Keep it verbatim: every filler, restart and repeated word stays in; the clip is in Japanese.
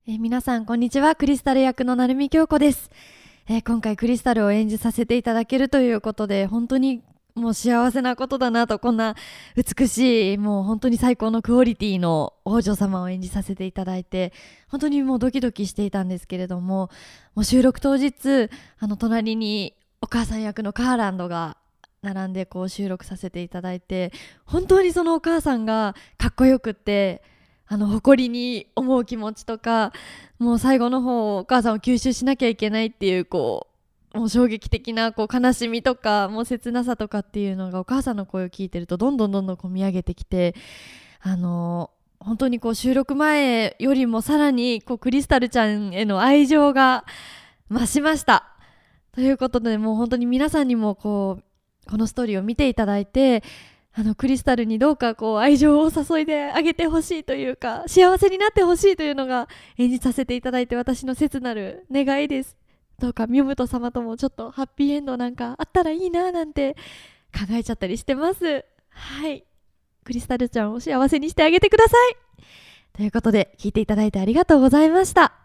えー皆さんこんにちは。クリスタル役の成海京子です。えー今回クリスタルを演じさせていただけるということで、本当にもう幸せなことだなと。こんな美しい、もう本当に最高のクオリティの王女様を演じさせていただいて、本当にもうドキドキしていたんですけれども、もう収録当日、あの隣にお母さん役のカーランドが並んでこう収録させていただいて、本当にそのお母さんがかっこよくって、あの誇りに思う気持ちとか、もう最後の方お母さんを吸収しなきゃいけないっていうこうもう衝撃的なこう悲しみとかもう切なさとかっていうのがお母さんの声を聞いてるとどんどんどんどんこう見上げてきて、あの本当にこう収録前よりもさらにこうクリスタルちゃんへの愛情が増しました。ということで、もう本当に皆さんにもこうこのストーリーを見ていただいて、あのクリスタルにどうかこう愛情を注いであげてほしいというか、幸せになってほしいというのが演じさせていただいて、私の切なる願いです。どうかミュムト様ともちょっとハッピーエンドなんかあったらいいななんて考えちゃったりしてます。はい、クリスタルちゃんを幸せにしてあげてください。ということで、聞いていただいてありがとうございました。